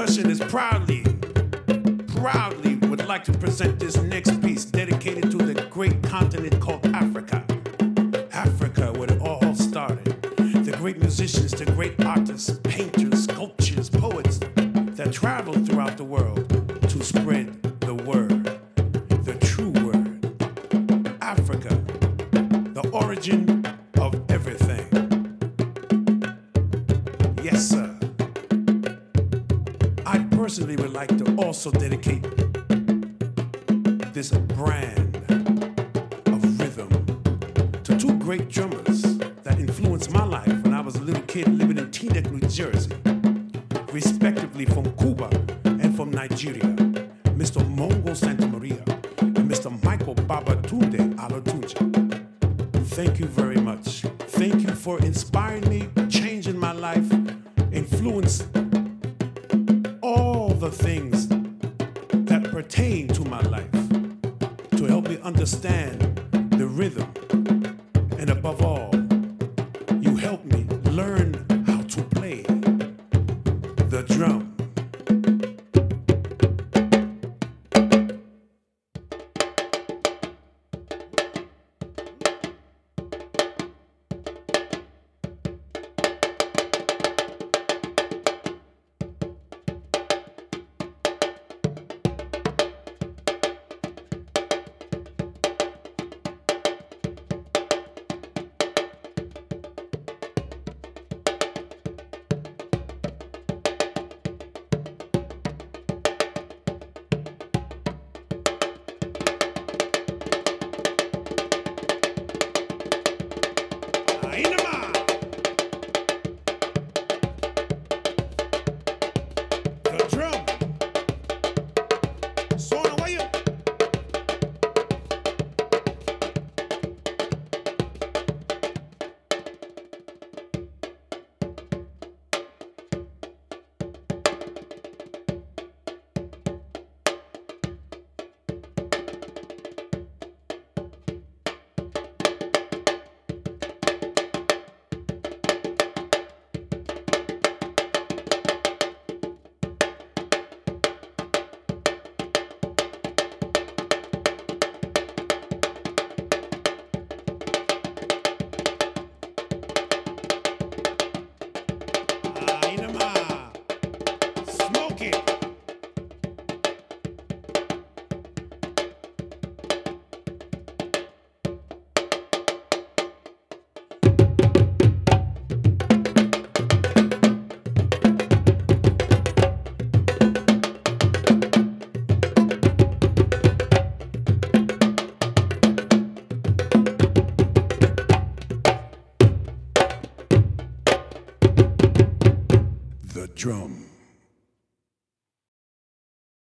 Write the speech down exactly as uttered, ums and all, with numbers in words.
percussion is proudly, proudly would like to present this next piece dedicated to the great continent called Africa. Africa, where it all started. The great musicians, the great artists, painters, sculptors, poets that traveled throughout the world to spread the word, the true word. Africa, the origin of everything. Yes, sir. I personally would like to also dedicate this brand of rhythm to two great drummers that influenced my life when I was a little kid living in Teaneck, New Jersey, respectively from Cuba and from Nigeria, Mister Mongo Santamaria and Mister Michael Babatunde Alatunja. Thank you very much. Thank you for inspiring me, changing my life, influenced all the things that pertain to my life to help me understand the rhythm. And above all, you helped me learn how to play the drum. The drum.